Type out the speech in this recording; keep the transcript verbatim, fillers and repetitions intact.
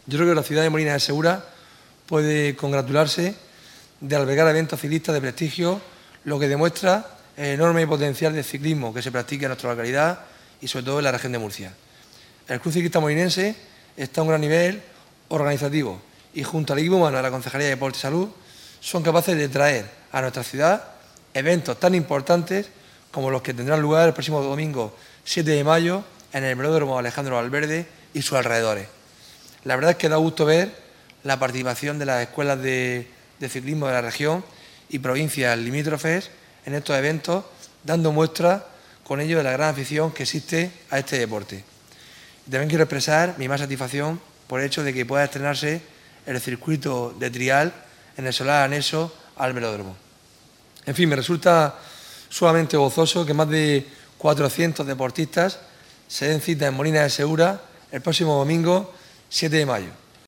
Yo creo que la ciudad de Molina de Segura puede congratularse de albergar eventos ciclistas de prestigio, lo que demuestra el enorme potencial de ciclismo que se practica en nuestra localidad y sobre todo en la región de Murcia. El Club Ciclista Molinense está a un gran nivel organizativo y junto al equipo humano de la Concejalía de Deporte y Salud son capaces de traer a nuestra ciudad eventos tan importantes como los que tendrán lugar el próximo domingo siete de mayo en el velódromo Alejandro Valverde y sus alrededores. La verdad es que da gusto ver la participación de las escuelas de, de ciclismo de la región y provincias limítrofes en estos eventos, dando muestra con ello de la gran afición que existe a este deporte. Y también quiero expresar mi más satisfacción por el hecho de que pueda estrenarse el circuito de trial en el solar anexo al velódromo. En fin, me resulta sumamente gozoso que más de cuatrocientos deportistas se den cita en Molina de Segura el próximo domingo siete de mayo.